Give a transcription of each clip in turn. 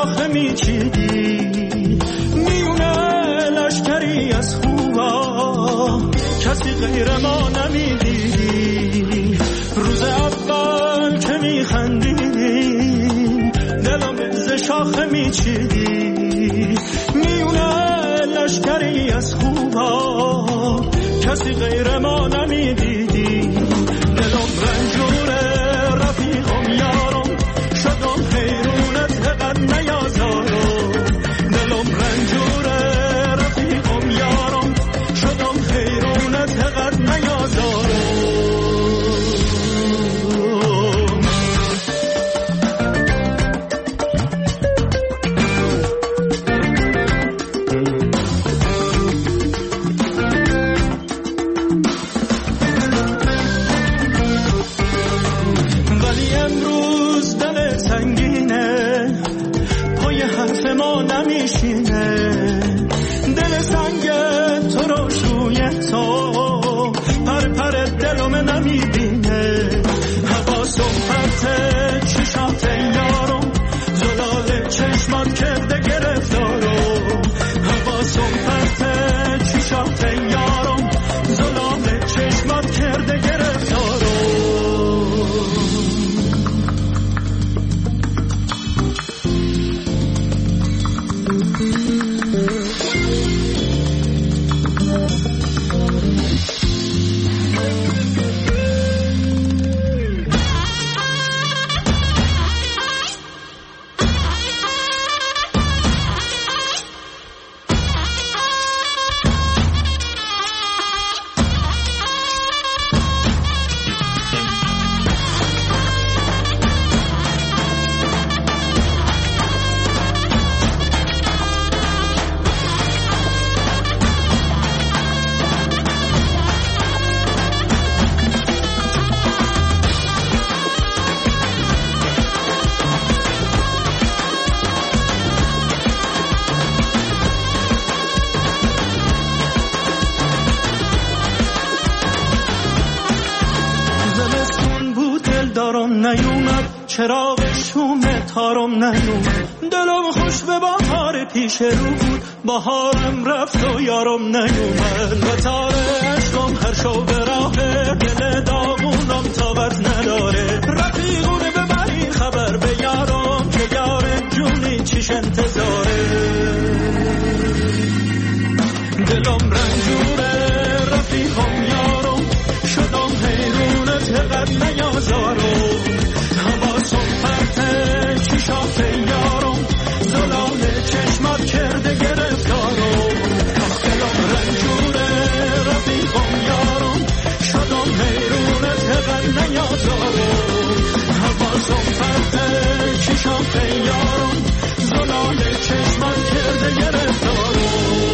شاخه میچیدی، میونه لشکری از خوبا کسی غیر ما نمیدیدی. روز اول که میخندیدی دلم ز شاخه میچیدی، میونه لشکری از خوبا کسی غیر ما نمیدیدی. دلم رنجوره رفیقم یارم، شدم حیرونت قد نیازارم. دلم رنجوره رفیقم یارم، شدم حیرونت قد نیازارم. دل سنگ تو رو شوی تو پر پر دلم نمیبینه. حواسم پرته چشات یارم، زلال چشمات کرده گرفتارم. حواسم پرته چشات یارم، زلال چشمات کرده گرفتارم. چراغ شوم تارم نیومد، دلم خوش به بهار پیش رو بود، بهارم رفت و یارم نیومد. و تار عشقم هر شو به راه دل داغونم طاقت نداره. رفیقونه ببری خبر به یارم که یارم جونی چیش انتظاره. دلم رنجوره رفیقم یارم، شدم حیرونت قد نیازارم. حواسم پرته چشات یارم، زلال چشمات کرده گرفتارم. دلم رنجوره رفیقم یارم، شدم حیرونت قد نیازارم. حواسم پرته چشات یارم، زلال چشمات کرده گرفتارم.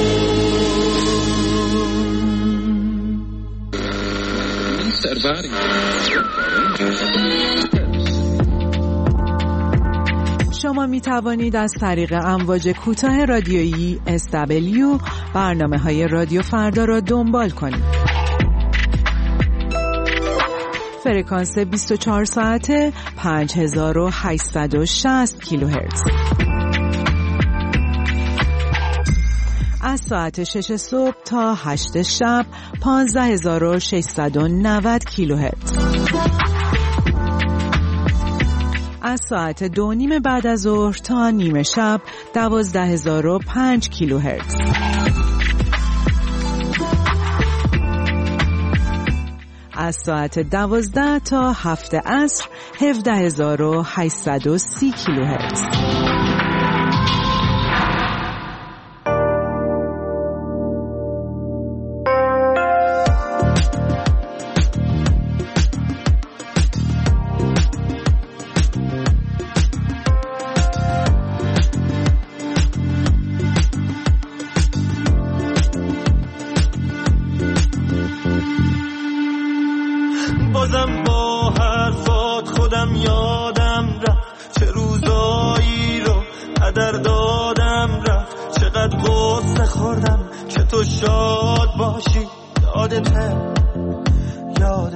شما می توانید از طریق امواج کوتاه رادیویی SW برنامه‌های رادیو فردا را دنبال کنید. فرکانس 24 ساعته 5860 کیلوهرتز. از ساعت 6 صبح تا 8 شب 15690 کیلوهرتز. از ساعت 2:30 بعد از ظهر تا نیمه شب 12005 کیلوهرتز. از ساعت 12 تا 7 عصر 17830 کیلوهرتز. بازم با حرفات خودم یادم رفت، چه روزایی رو هدر دادم رفت. چقدر غصه خوردم که تو شاد باشی، یادته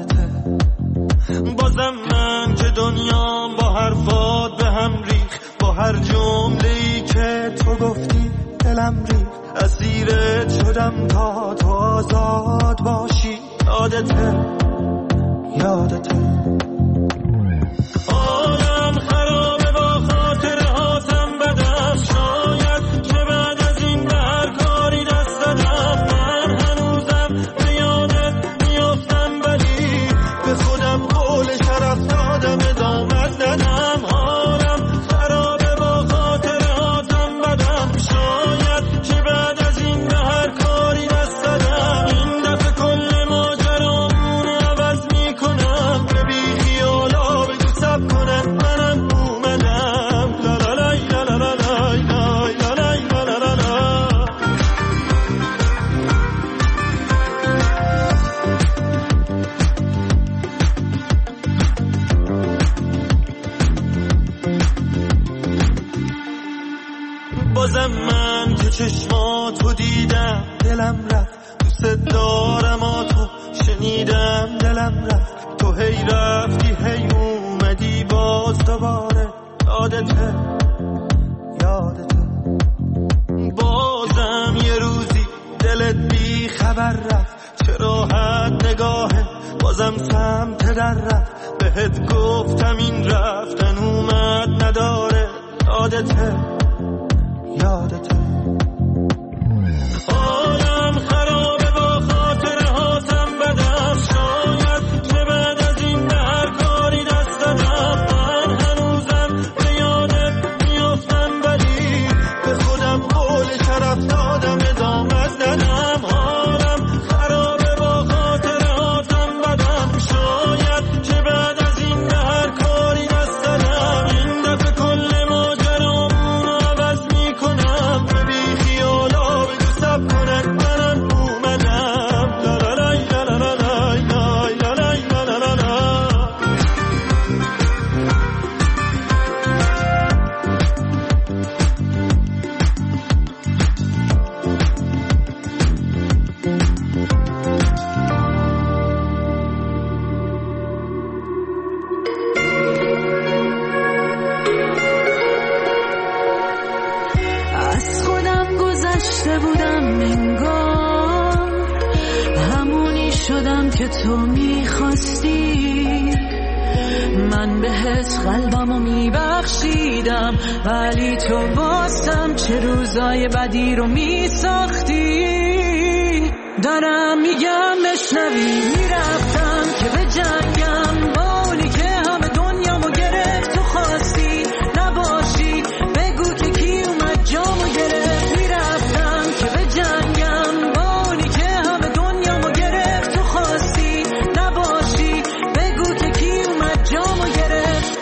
بازم من که دنیام با حرفات به هم ریخ، با هر جمله‌ای که تو گفتی دلم ریخت، اسیرت شدم تا تو آزاد باشی. یادته عالم خرابه با خاطرهاتم بدم، شاید که بعد از این به هر کاری دست دادم. من هنوزم به یادت میافتم، ولی به خودم قول شرف دادم ادامت ندم. عالم خرابه با خاطرهاتم بدم، شاید که بعد از این به هر کاری دست دادم. این دفعه کل ماجرامون عوض میکنم، به بی خیالا بگو سب کنن منم اومدم. لا لا لای لا لا لا لای لای لا لای لا لا لا لا. بازم من که چشماتو دیدم دلم رفت، دوست دارم تو شنیدم دلم رفت. تو هی رفتی هی اومدی باز دوباره. یادته بازم یه روزی دلت بی خبر رفت، چه راحت نگاهه بازم سمت در رفت. بهت گفتم این رفتن اومد نداره. یادته عالم خرابه با خاطرهاتم بدم، شاید که بعد از این به هر کاری دست دادم. من هنوزم به یادت میافتم، ولی به خودم قول شرف دادم ادامت ندم. عالم خرابه با خاطرهاتم بدم، شاید که بعد از این به هر کاری دست دادم. این دفعه کل ماجرامون عوض میکنم، به بی خیالا بگو سب کنن منم اومدم. لا لا لای لا لا لا لای لای لا لای لا لا لا لا. از خودم گذشته بودم انگار، همونی شدم که تو میخواستی. من بهت قلبمو میبخشیدم، ولی تو بازم چه روزای بدی رو میساختی. دارم میگم بشنوی، میرفتم که به جنگم با اونی که همه دنیامو گرفت. تو خواستی نباشی، بگو که کی اومد جامو گرفت. میرفتم که به جنگم با اونی که همه دنیامو گرفت. تو خواستی نباشی، بگو که کی اومد جامو گرفت.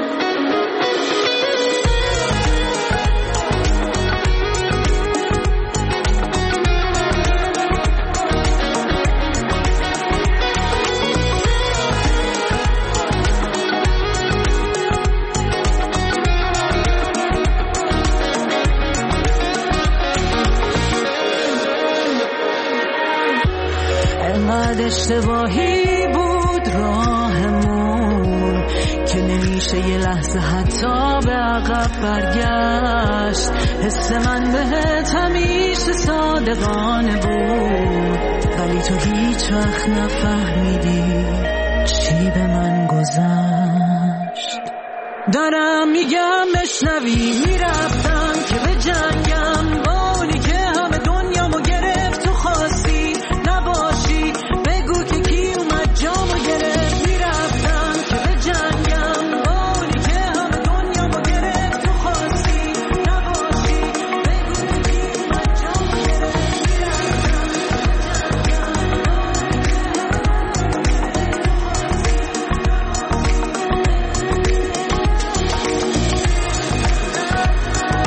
انقدر اشتباهی بود راهمون که نمیشه یه لحظه حتی به عقب برگشت. حس من بهت همیشه صادقانه بود، ولی تو هیچ وقت نفهمیدی چی به من گذشت. دارم میگم بشنوی، میرفتم که به جنگم با اونی که همه دنیامو گرفت. تو خواستی نباشی، بگو که کی اومد جامو گرفت. میرفتم که به جنگم با اونی که همه دنیامو گرفت. تو خواستی نباشی، بگو که کی اومد جامو گرفت.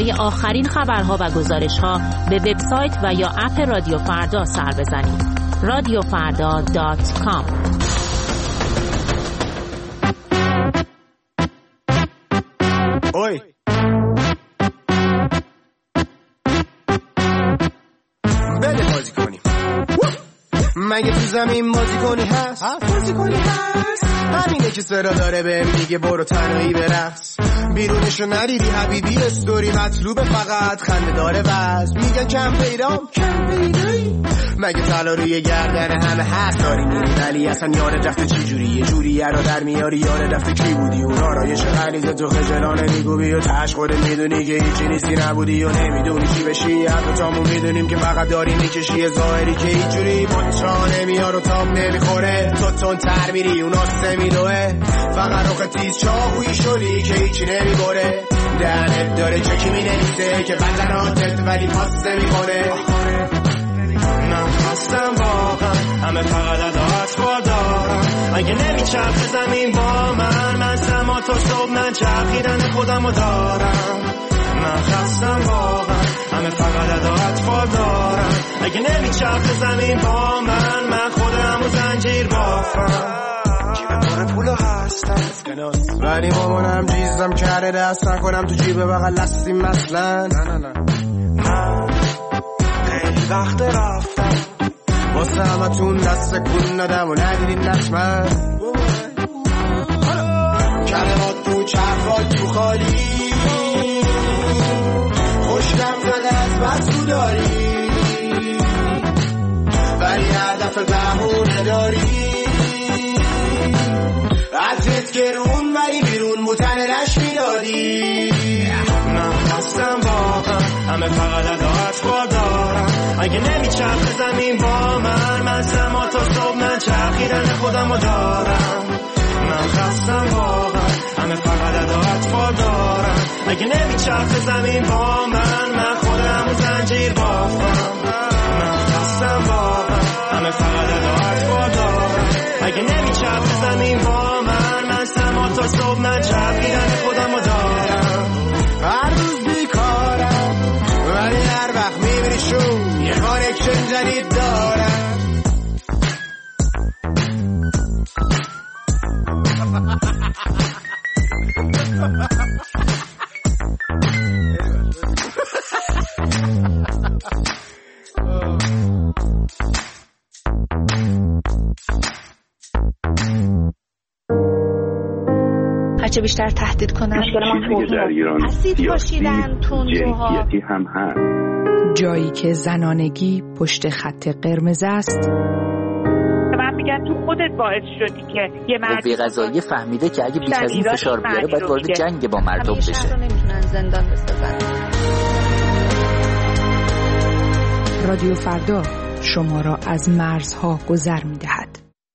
برای آخرین خبرها و گزارش‌ها به وبسایت و یا اپ رادیو فردا سر بزنید. radiofarda.com. اوی بده بازی کنیم. مگه تو زمین بازی کنی هست؟ همینه که صدا داره به میگه برو تنهایی برقص. بیرونشو ندیدی حبیبی استوری مطلوب فقط خنده داره بس. میگن کم پیدام مگه طلا روی گردن همه هست داری میری ولی اصلا یاد رفته چی جوری یه جوری یارا در میاری یاد رفته کی بودی اون آرایش غریز تو خجلانه میگوی و تش خودت میدونی که هیچی نیستی نبودی و نمیدونی چی بشی. حتی تامون میدونیم که فقط داری میکشی ظاهری که هیچ جوری مچا نمیار و تام نمیخوره. تو تون تر میری اون آسته میدوه فقط روخ تیز چاهویی شدی که هیچی نمیباره. دهنت داره چکی مینویسه که بدناتت ولی پاس نمیکنه. من خستم واقعا همه فقط ادات دارم. اگه نمیچرخ زمین با من سما تا صبح من چرخیدن خودمو دارم. من خستم واقعا همه فقط ادات دارم. اگه نمیچرخ زمین با من خودمو زنجیر بافم. جیب پر پولو هستم ولی مامانم جیزم کرده دست نکنم تو جیب بغل لستیم مثلا. نه خیلی وقت رفتم واسه همتون دست کن دادم و ندیدین نشمن. کلمات تو چرخات تو خالی خوشگم زده از بس تو داری ولی هر دفعه بهونه داری. عطرت گرون ولی بیرون متنرش میدادی. من خستم واقعا همه فقط ادات دارم. اگه نمیچرخ زمین با من سما تا صبح من چرخیدن خودمو دارم. من خستم واقعا همه فقط ادات دارم. اگه نمیچرخ زمین با من خودمو زنجیر بافم. من خستم واقعا همه فقط ادات دارم. اگه نمیچرخ زمین با من سما تا صبح من چرخیدن خودمو دارم. هر روز بیکارم ولی هر وقت میبینی شو یه کانکشن جدید دارم. هرچه بیشتر تهدید کنن اسید پاشیدن تندروها هم هست. جایی که زنانگی پشت خط قرمز است. من میگم تو خودت باعث شدی که یه مردی قضایی فهمیده که اگه بیش از این فشار بیاره باید وارد جنگ با مردم بشه. شهر رو نمیتونن زندان بسازن. رادیو فردا شما را از مرزها گذر می‌دهد.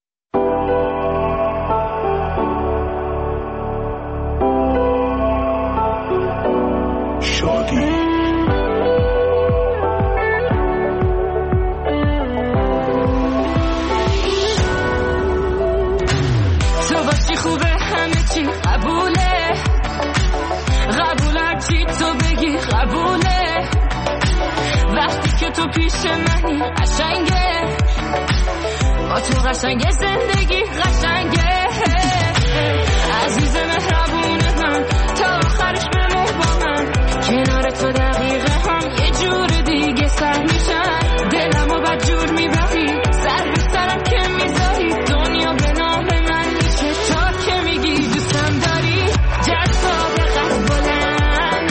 تو پیش منی قشنگه با تو قشنگه زندگی قشنگه عزیز مهربون من تا آخرش بمون با من کنار تو دقیقه هم یه جور دیگه سر میشن دلمو بد جور میبری سر به سرم که میذاری دنیا به نام من میشه تا که میگی دوستم داری جذاب قد بلند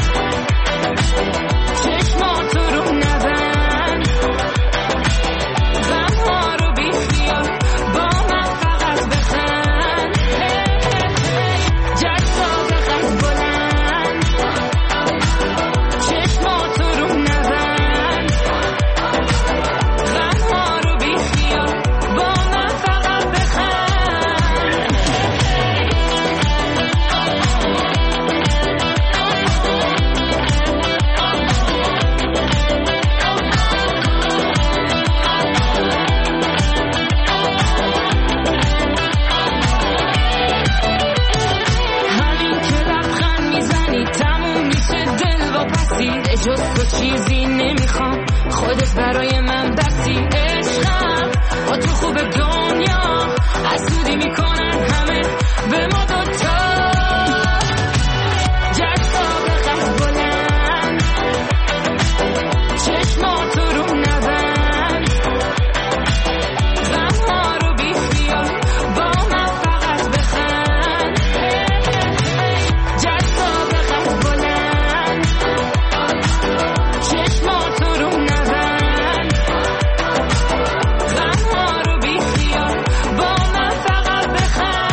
چشماتو رو نبند برای من بسی عشقم با تو خوب دنیا حسودی میکنن همه به ما دوتا جذاب قد بلند چشماتو رو نبند غمها رو بی خیال با من فقط بخند جذاب قد بلند چشماتو رو نبند غمها رو بی خیال با من فقط بخند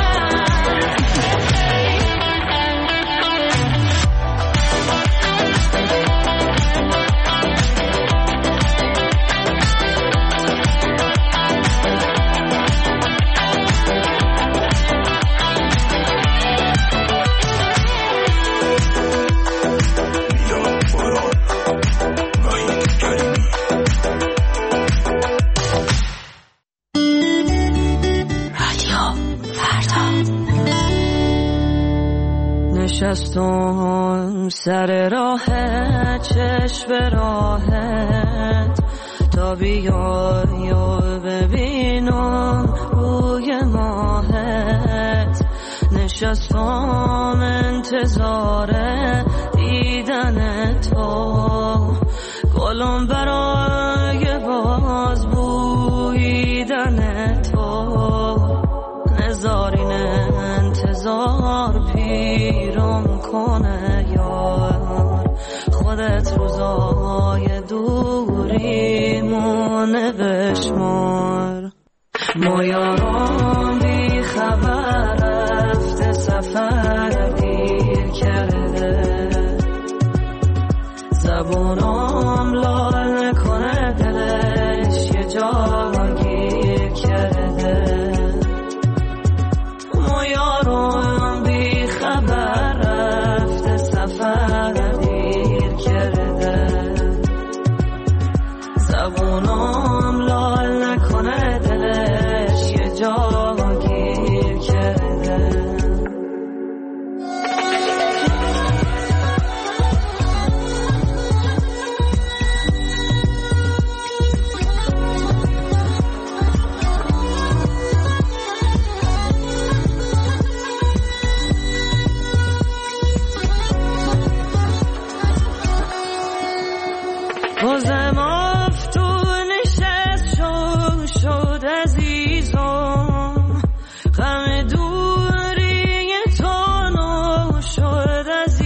نشستم سر راهت چشم به راهت تا بیای و ببینم روی ماهت نشستم انتظار دیدن تو گلم برای باز بویدن تو نزارین انتظار پیرم کنه یار خودت روزای دوریمونه بشمار ما یارم بی خبر رفته سفر دیر کرده زبونم لال نکنه دلش یه جا گیر کرده ما یارم بی خبر رفته سفر دیر کرده زبونم لال نکنه دلش یه جا گیر کرده بازم افتون نشست شد عزیزم غم دوری تو نو شد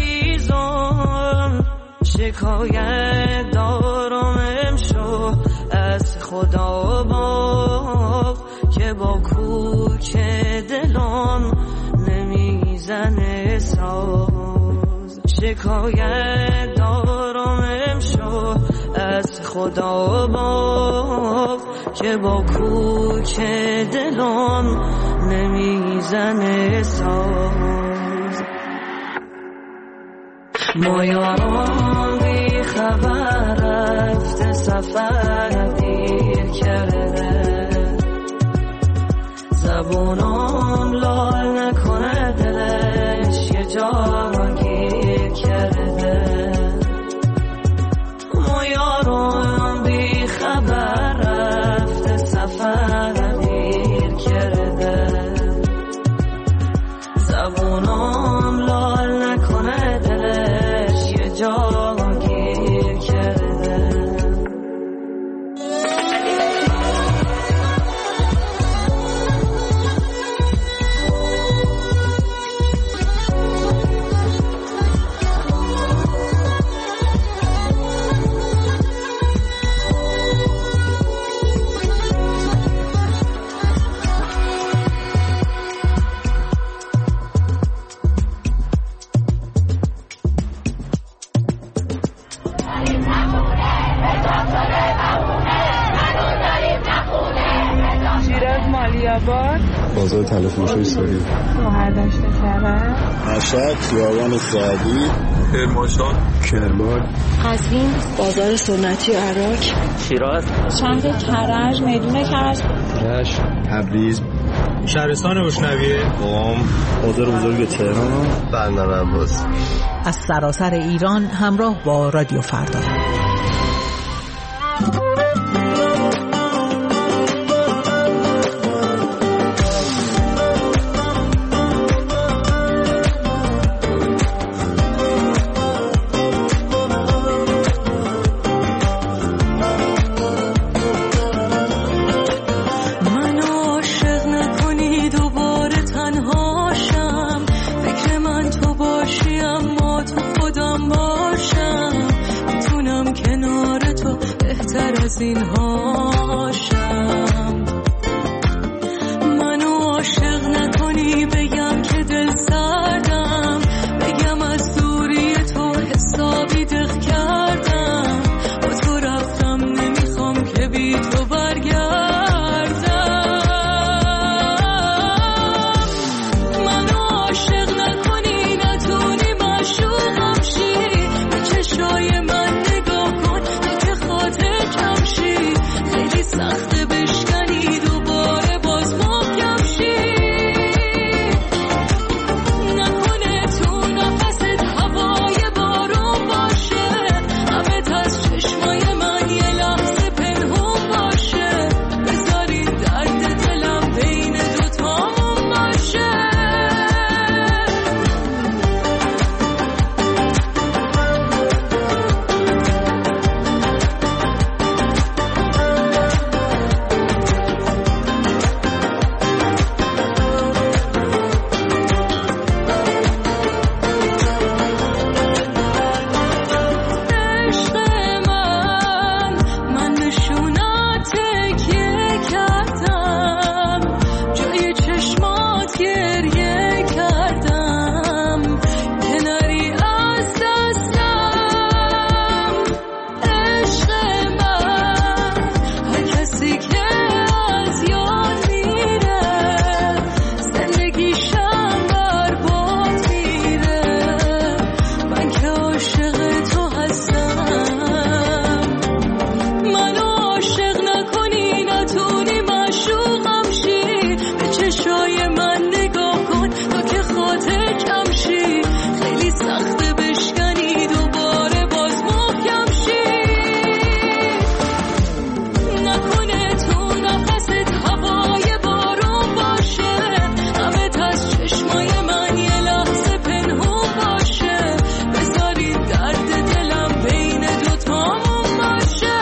عزیزم شکایت دارم امشو از خدا با که با کوک دلم نمیزنه ساز شکایت دارم امشو از خدا با که با کوک دلم نمیزنه ساز ما یارم بی خبر رفته سفر دیر کرده زبونم لال نکنه دلش یه جا گیر کرده ما یارم بی خبر رفته سفر دیر کرده زبونم لال نکنه دلش یه جا گیر کرده بازار تلفروشی سوری مهردشت سرم مشهد خیابان سعدی کرمانشاه کرمان قزوین بازار سنتی عراق شیراز شهر کرج میدون کرج رشت تبریز شهرستان روشنویه قم بازار بزرگ تهران بندر عباس از سراسر ایران همراه با رادیو فردا. بی تو برگردم. منو عاشق نکنی نتونی معشوقم شی، به چشای من نگاه کن تو که خاطر کم شی، خیلی سخته بشکنی دوباره باز محکم شی. نکنه تو نفست هوای بارون باشه، همه از چشمای من یه لحظه پنهون باشه، بذاری درد دلم بین دوتامون باشه. عشق من نشونات تکیه کردم، جای چشمات گریه کردم، کناری از دستم. عشق من هر کسی که از یاد میره، زندگیشم برباد میره، من که عاشق تو هستم. منو عاشق نکنی نتونی معشوقم شی، به چشای من نگاه کن تو که خاطر کم شی، خیلی سخته بشکنی دوباره باز محکم شی. نکنه تو نفست هوای بارون باشه، همه از چشمای من یه لحظه پنهون باشه، بذاری درد دلم بین دوتامون باشه.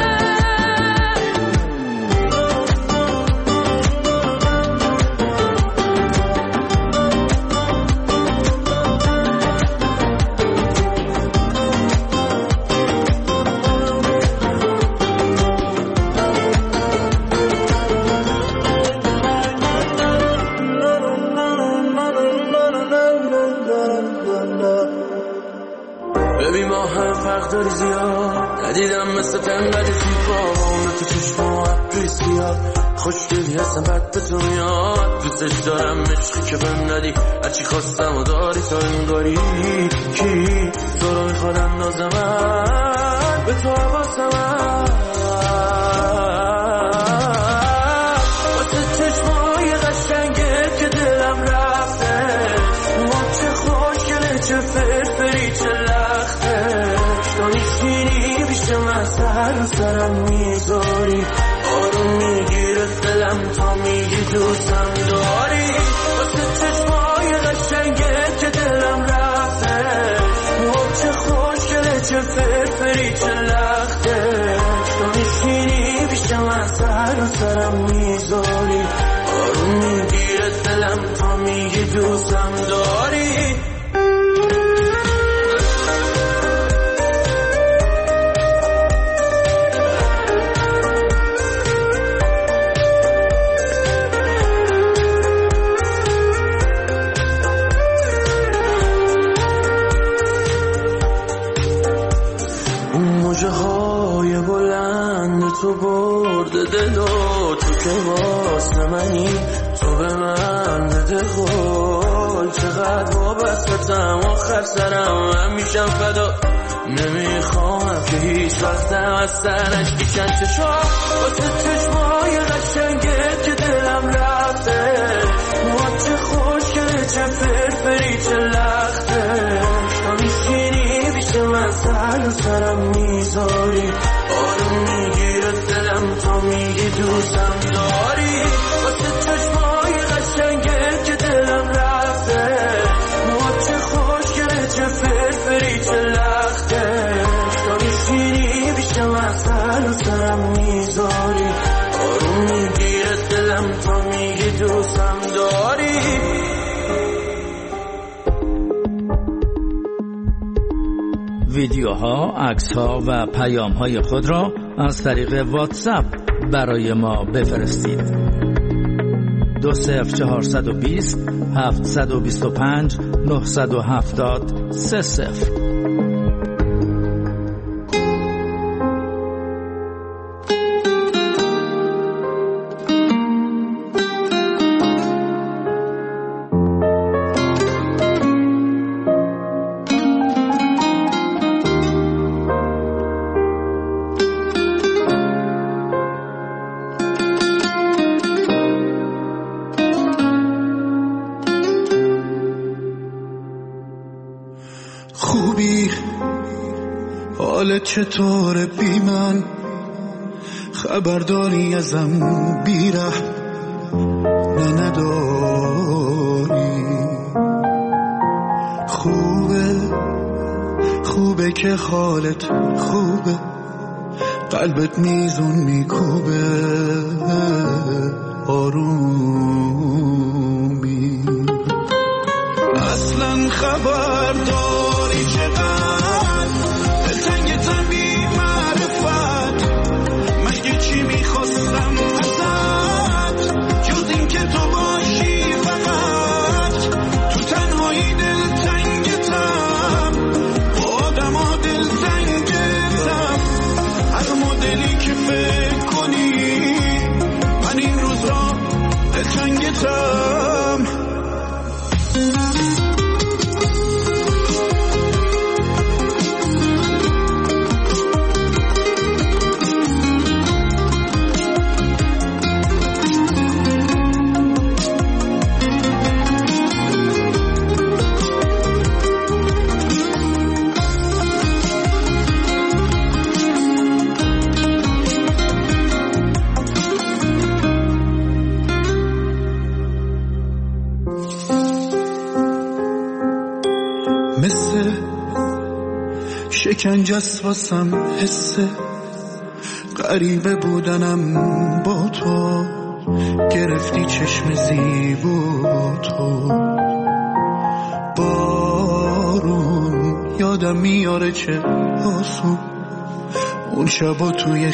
ببین ما هم فرق داری زیاد، ندیدم مثل تنقدی فیفا عمر تو چشما عبری سیاد، خوشگلی هستم بد به تو میاد، دوستش دارم عشقی که بهم ندی، هرچی خواستم و داری تا انگاری کی تو رو میخواد اندازم به تو حواسم واسه چشمای قشنگه که دلم رفته، چه خوشگله چه فرفری چه لخته، تو میشینی پیش من سرم میذاری، آروم میگیره دلم تا میگی دوستم داری، واسه چشمای قشنگه که دلم رفته، چه خوشگله چه فرفری چه لخته، تو میشینی پیش من سرم میذاری، آروم میگیره دلم تا میگی دوستم داری. موجه های بلند تو برده دلو، تو که واسه منی تو به من بده قول، چقدر وابستم آخر سرم من میشم فدا، نمیخوام که هیچ وقتم از سرش بیشن چشم، واسه چشمای قشنگه که دلم رفته، چه خوشگله چه فرفری چه لخته، تو میشینی بیش من سرم میذاری، آروم میگیره دلم تا میگی دوستم داری، واسه چشمای قشنگه که دلم رفته، چه خوشگله چه فرفری چه لخته، تو میشینی بیش من سرم میذاری، آروم میگیره دلم تا میگی دوستم داری. ویدیوها، عکس‌ها و پیام‌های خود را از طریق واتساپ برای ما بفرستید. 20420 725 970 30. حالت چطوره بی من؟ خبرداری ازم بیره نه نداری. خوبه که حالت خوبه، قلبت میزون میکوبه آرومی. اصلا خبرداری چقدر دلتنگتم بی معرفت، مگه چی میخواستم ازت جز این که تو باشی فقط. تو تنهایی دلتنگتم، با آدم ها دلتنگتم، هر مدلی که فکر کنی من این روزا دلتنگتم. شکنجست واسم حسه غریبه بودنم با تو، گرفتی چشم زیبا تو. بارون یادم میاره چه آسون اون شبا توی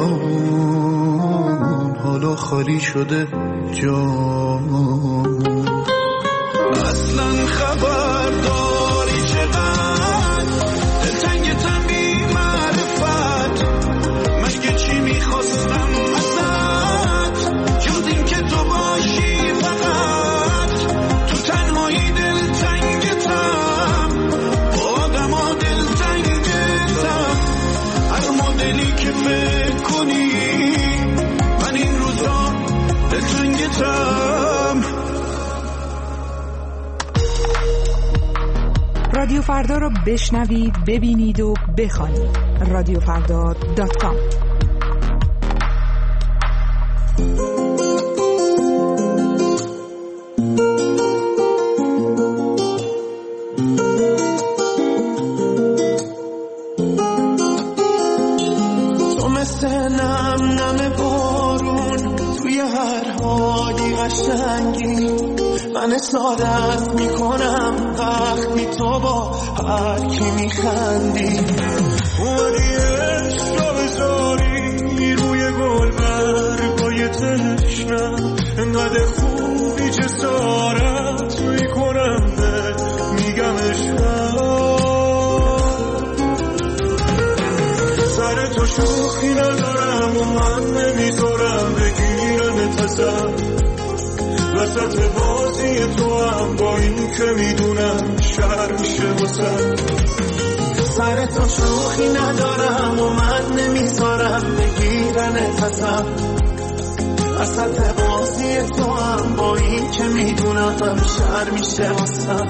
خیابون، حالا خالی شده جامون. اصلا خبرداری چقدر دلتنگتم بی معرفت، مگه چی میخواستم ازت جز این که تو باشی فقط. تو تنهایی دلتنگتم، با آدم ها دلتنگتم، هر مدلی که فکر کنی من این روزا دلتنگتم. رادیو فردا رو بشنوید، ببینید و بخوانید. رادیوفردا.com. تو مثل نم بارون توی هر حالی قشنگی، من اسادت میکنم وقتی تو با هر کی میخندی. اومدی عشق رو بذاری روی گل برگای تشنم، انقدر خوبی جسارت میکنم میگم عشقم. سر تو شوخی ندارم و من نمیذارم بگیرنت ازم، وسط بازی تو هم با این که میدونم شهر میشه واسم. سر تو شوخی ندارم و من نمیذارم بگیرنت ازم، وسط بازی تو هم با این که میدونم شهر میشه واسم.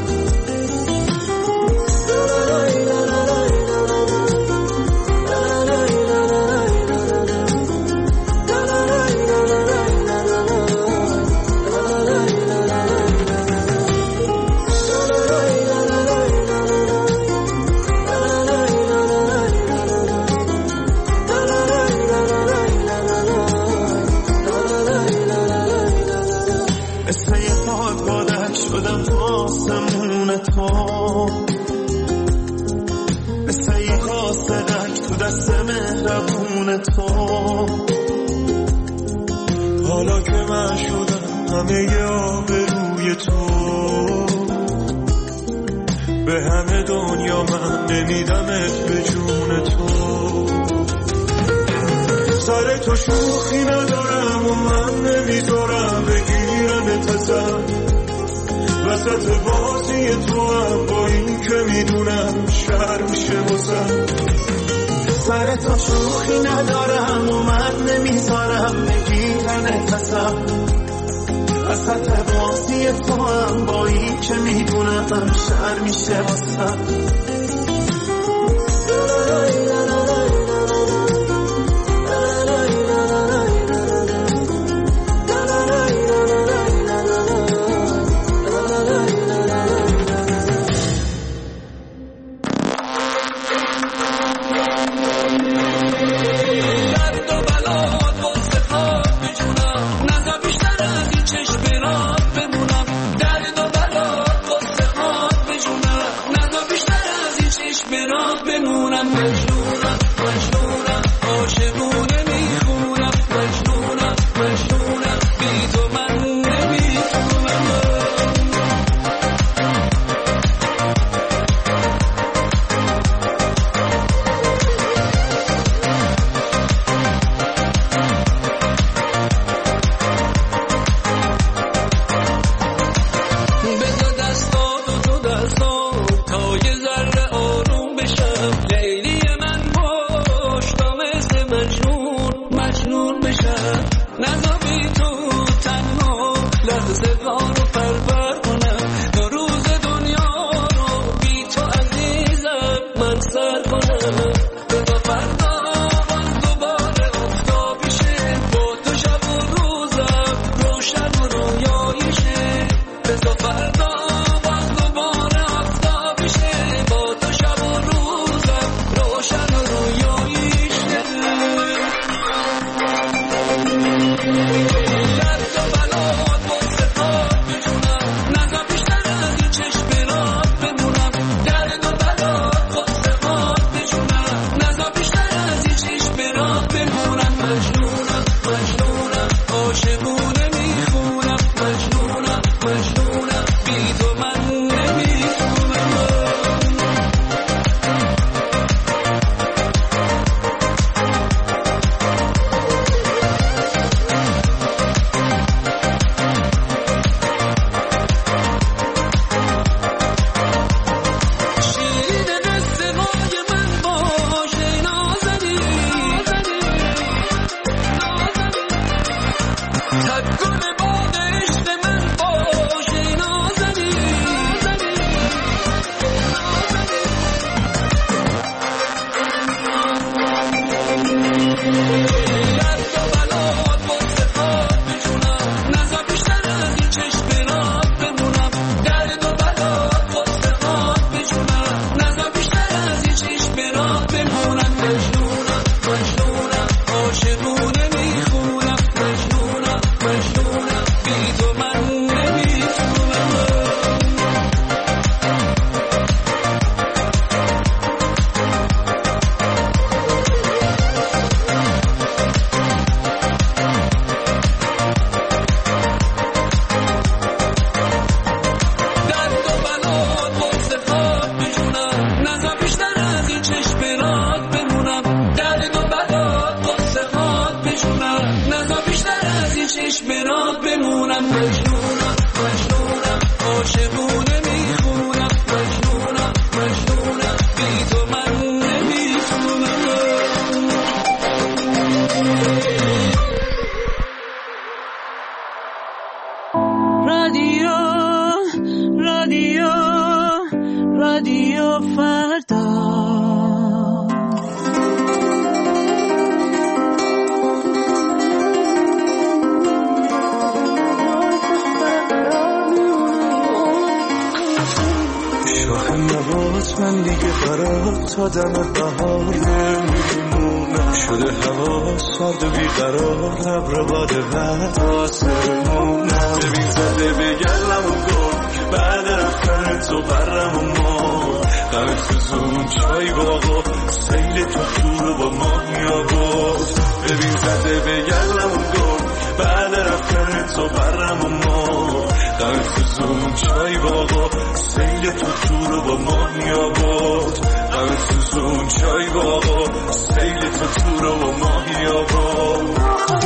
مثل یه قاصدک تو دست مهربون تو، حالا که من شدم همه آبروی تو، به همه دنیا من نمیدمت به جون تو. سر تو شوخی ندارم و من نمیذارم بگیرنت ازم، وسط بازی تو هم با این که میدونم شهر میشه واسم. سر تو شوخی ندارم و من نمیذارم بگیرنت ازم، وسط بازی تو هم با این که میدونم شهر میشه واسم. کنم، نذار بی تو تنها لحظه رو پربر کنم، دو روز دنیا رو بی تو عزیزم من سر کنم. بذار فردا باز دوباره آفتابی شه، با تو شب و روزم روشن و رویایی شه. بذار فردا باز دوباره آفتابی شه، با تو شب و روزم روشن و رویایی شه. درد و بلات با صفات بجونم، نذار بیشتر از این چشمات بمونم. درد و بلات با صفات بجونم، نذار بیشتر از این چشمات بمونم. مجنونم مجنونم عاشقونه میخونم، مجنونم مجنونم بی تو من نمیتونم. شیرین قصه های من باش ای نازنین، تکون باد عشق من باش ای نازنین. درد و بلات با صفات بجونم، نذار بیشتر از این چشمات بمونم. درد و بلات با صفات بجونم، نذار بیشتر از این چشمات بمونم. مجنونم مجنونم عاشقونه میخونم، مجنونم مجنونم بی تو من نمیتونم. درد و بلات با صفات بجونم، نذار بیشتر از این چشمات بمونم. درد و بلات با صفات بجونم، نذار بیشتر از این چشمات بمونم. مجنونم مجنونم عاشقونه میخونم، مجنونم مجنونم بی تو من نمیتونم. رادیو رادیو رادیو فردا. شاه نبات من دیگه برات تا دم بهار نمیمونم، شده هوا سرد و بیقرار، ابر باد بد آسمونم. ببین زده به گلم و گل بعد رفتن تو برم و مار، غم فزون چای باغا سیل تو دور با ما میابود. ببین زده به گلم و گل بعد رفتن تو برم و مار، غم فزون چای باغا سیل تو دور با ما میابود. غم فزون چای باغا سیل تو دور با ما میابود.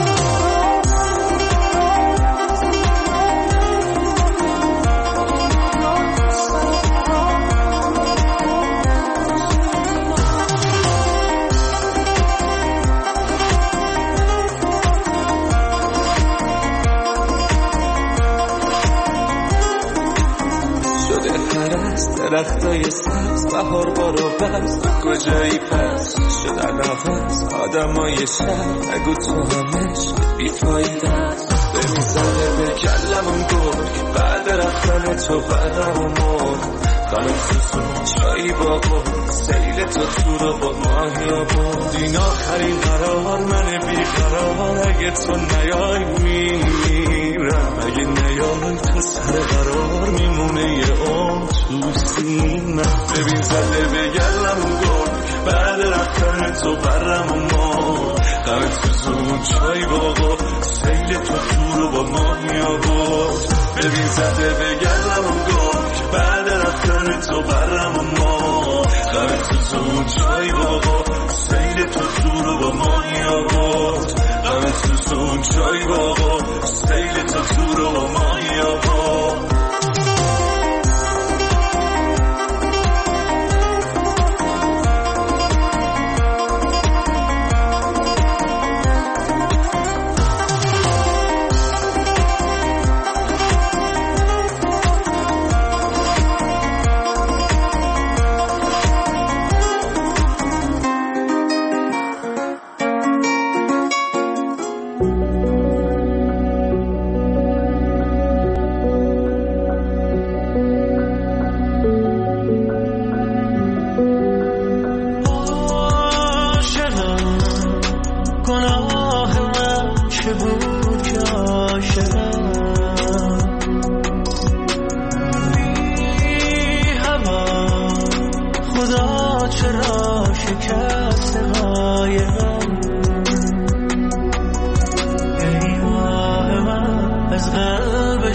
درختای سبز بهار بارو بست، کجایی پس شدن نفس آدمای شهر، نگو تو همش بیفایده است. ببین زده به کلمم گرگ بعد رفتن تو برم و مرد، غم فزون چایی باقا سیل تو تو رو با ماهی آباد. این آخرین قرار من بیقرار، اگه تو نیای میمیرم، اگه نیای تو سر قرار میمونه یه عمر تو سینم. ببین زده به گلم گرگ بعد رفتن تو برم و مار، غم فزون چای باقا سیل تو تو رو با ماهی آباد. ببین زده به گلم گرگ بعد رفتن تو برم و مار، غم فزون چای باقا سیل تو تو رو با ماهی آباد. غم فزون چای باقا سیل تو تو رو با ماهی آباد.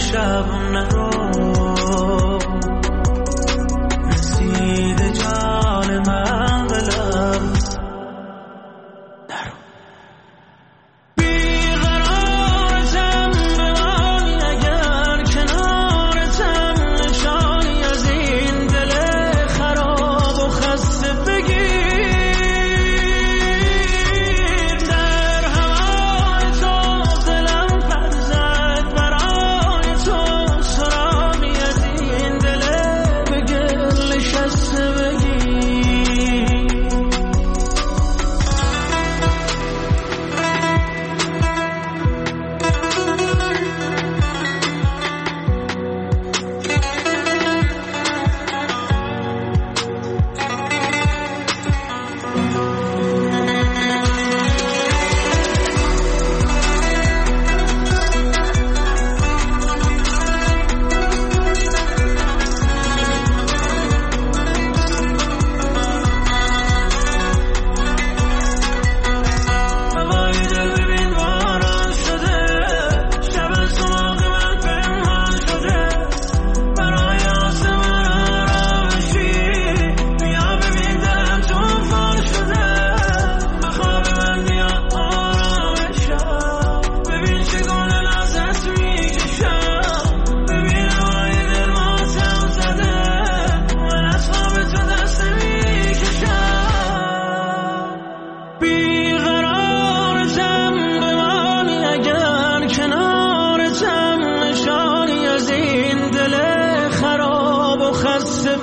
شب نرو رسید جان من به لب نرو بیقرارتم بمانی اگر کنارتم نشانی از این دل خراب و خسته بگیر در هوای تو دلم پر زد برای تو سرامی از این دل به گل نشسته بگیر هوای دل ببین باران شده شب سماق من پنهان شده برای آسمان آرامشی بیا ببین دلم توفان شده به خواب من بیا آرامشم ببین چگونه نازت میکشم ببین هوای دل ماتم زده من از خواب تو دست میکشم بیقرارتم بمانی اگر کنارتم نشانی از این دل خراب و خسته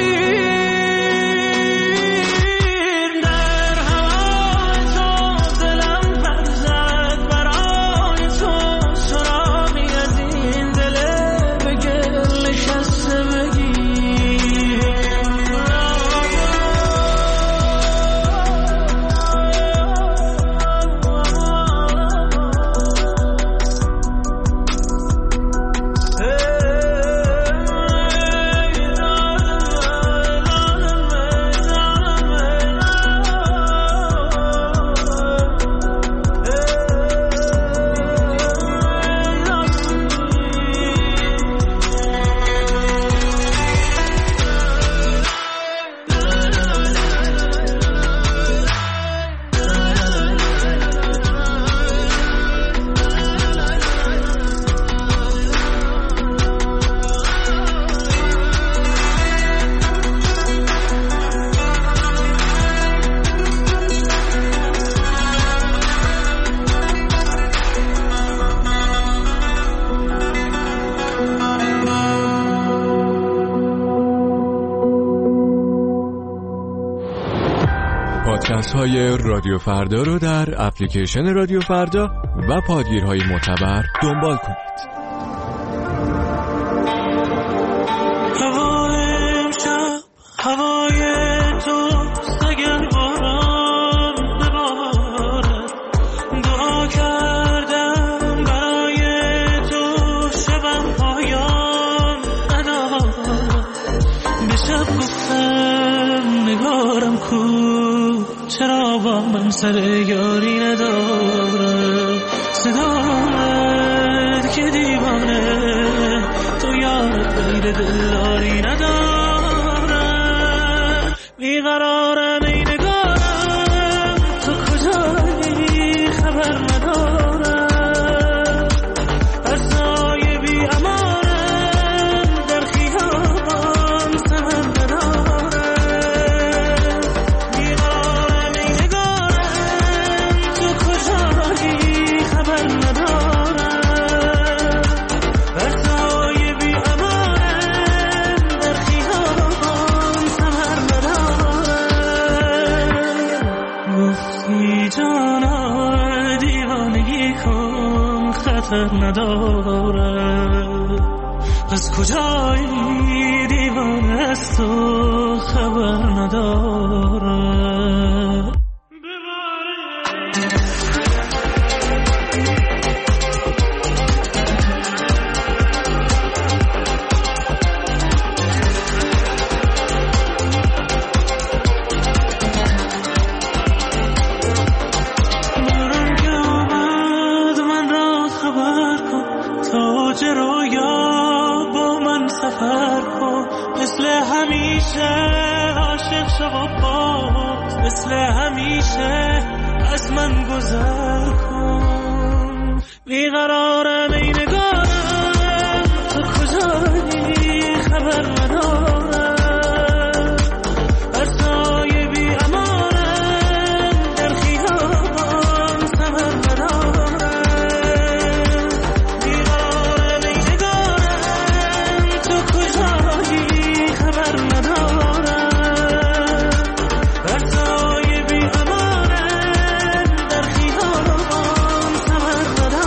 بگیر در هوای تو دلم پر زد برای تو سرامی از این دل به گل نشسته بگیر پادکست های رادیو فردا رو در اپلیکیشن رادیو فردا و پادگیرهای معتبر دنبال کنید. هوای امشب هوای توست اگر باران ببارد دعا کردم برای تو شبم پایان ندارد به شب گفتم نگارم کو چرا با من سر یاری نداره صدایت که دیوانه تو یارت غیر دلداری نداره بیقرارم ای نگارم تو کجایی خبر ندارم از سایه بی امانم در خیابان سمن نداره بیقرارم ای نگارم تو کجایی خبر ندارم از سایه بی امانم در خیابان سمن نداره گفتی جانا دیوانگی کن خطر نداره از کجایی دیوانه است تو خبر نداره خبر کن تاج رویا سفر کن، مثل همیشه عاشق شو و باز مثل همیشه از من گذر کن. بیقرارم ای نگارم، تو کجایی خبر ندارم، بر سایه بی امانم در خیابان ثمر ندارم. بیقرارم ای نگارم، تو کجایی خبر ندارم، بر سایه بی امانم در خیابان ثمر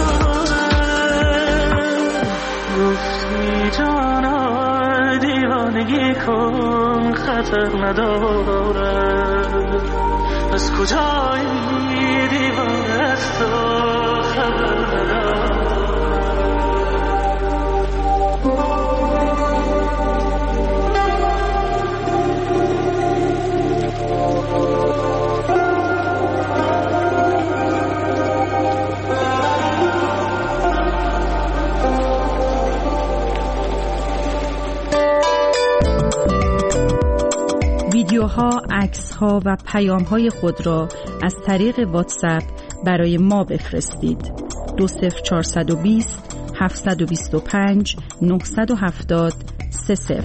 ندارم. گفتی جانا دیوانگی کن خطر ندارد، از کجایی دیوانه است و خبر ندارد. ویدیوها، عکس‌ها و پیام‌های خود را از طریق واتساپ برای ما بفرستید. 20420 725 970 30.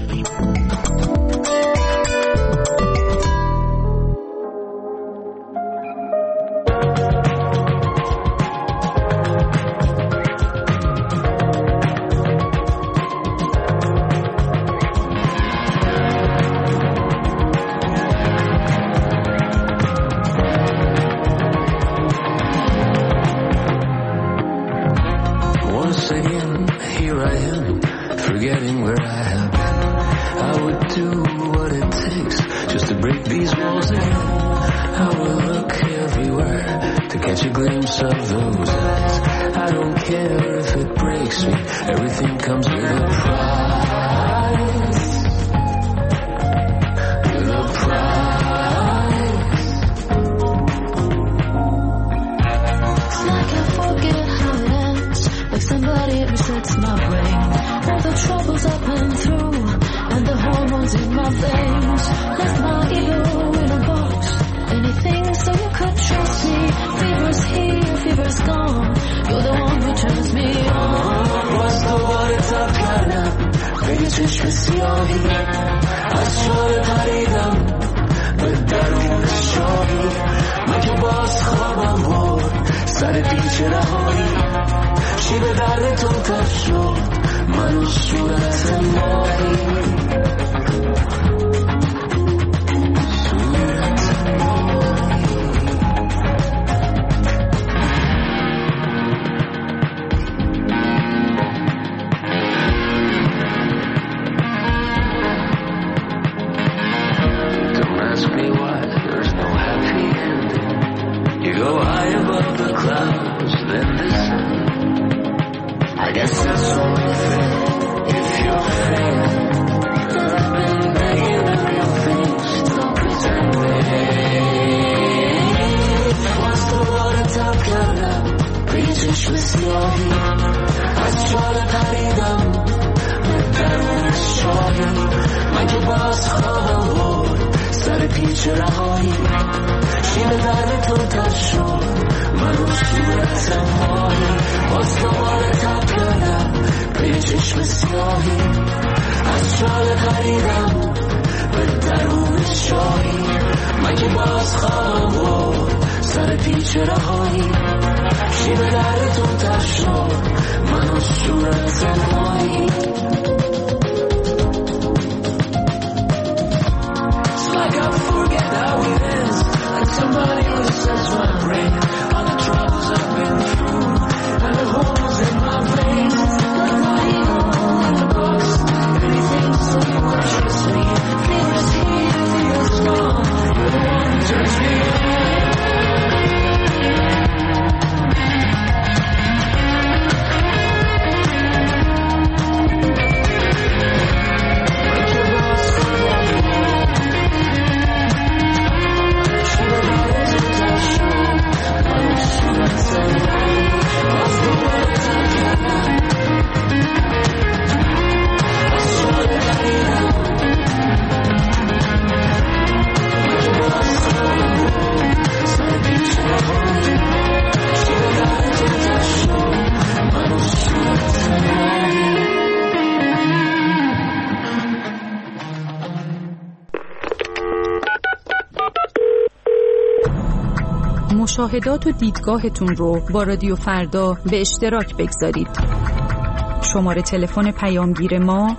مشاهدات و دیدگاهتون رو با رادیو فردا به اشتراک بگذارید. شماره تلفن پیامگیر ما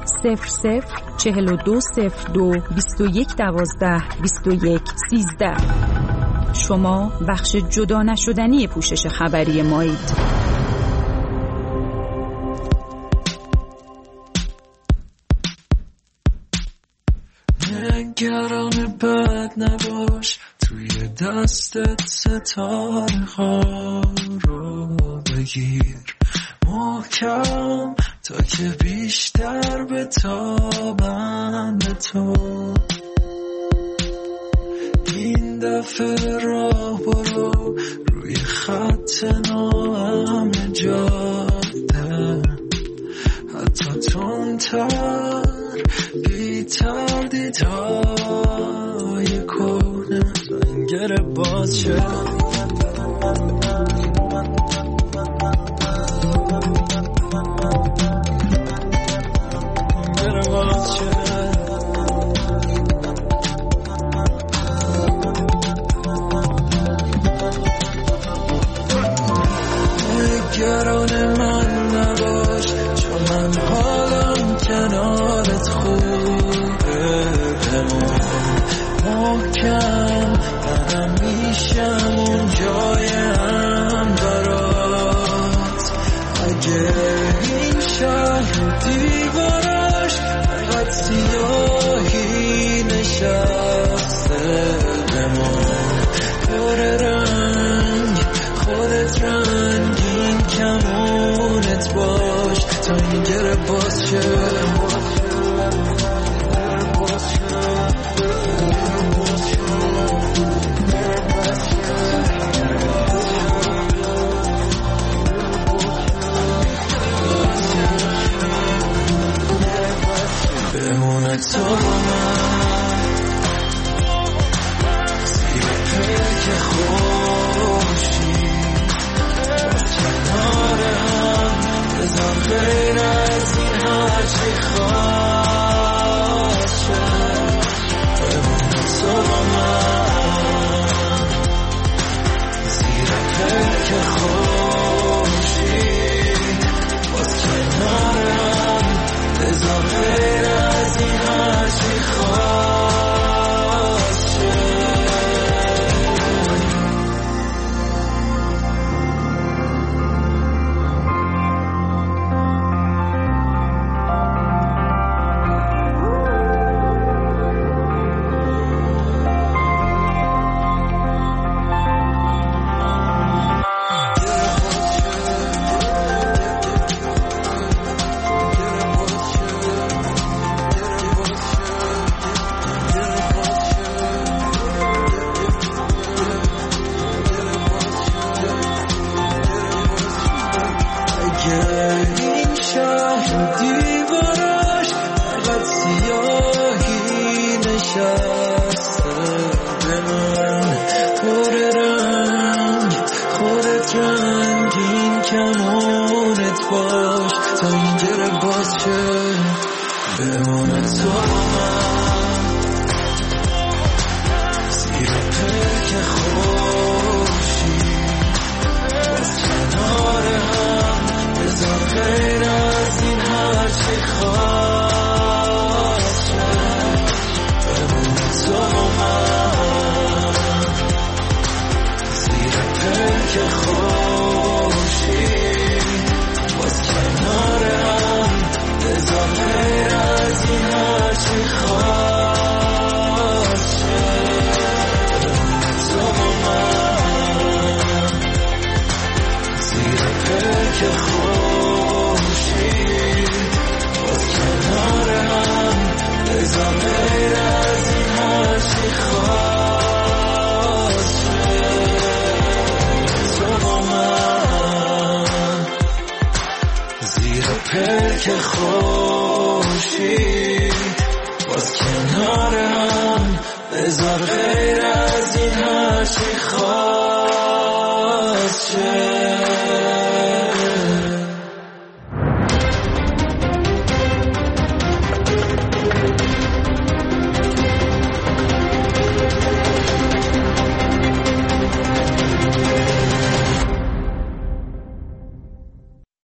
00420221122113. شما بخش جدا نشدنی پوشش خبری مایید. نگران بد نباش، توی دستت ستاره ها رو بگیر محکم تا که بیشتر بتابم به تو. این دفعه راه برو روی خط ناام جاده، حتی تندتر بی تردیدهای کنه زنگر باز شد. نگران من نباش، چون من حالم کنارت خوبه. بمون محکم، منم میشم اون جایم برات. اگه این شهر دیوارش فقط سیاهی نشسته، بمون پر رنگ خودت رنگین کمونت باش تا این گره باز شه. بمونه تو من زیر پلک خوشی، کنار هم بذار غیر از این هرچی خواست شد. بمونه تو من زیر پلک خوشی، باز کنار هم بذار غیر از این هرچی خواست شد. این شهر دیوارش فقط سیاهی نشسته، به من پر رنگ خودت رنگین کمونت باش تا این گره باز شه. بمونه تو من زیر پلک خوشی، باز کنار هم بذار غیر از این هرچی خواست شد. بمونه تو من زیر پلک خوشی، باز کنار هم بذار غیر از این هرچی خواست شد. بمونه تو من زیر پلک خوشی، باز کنار هم بذار غیر از این هرچی خواست شد. تو با من زیر پلک خوشی، باز کنار هم بذار غیر از این هرچی خواست شد.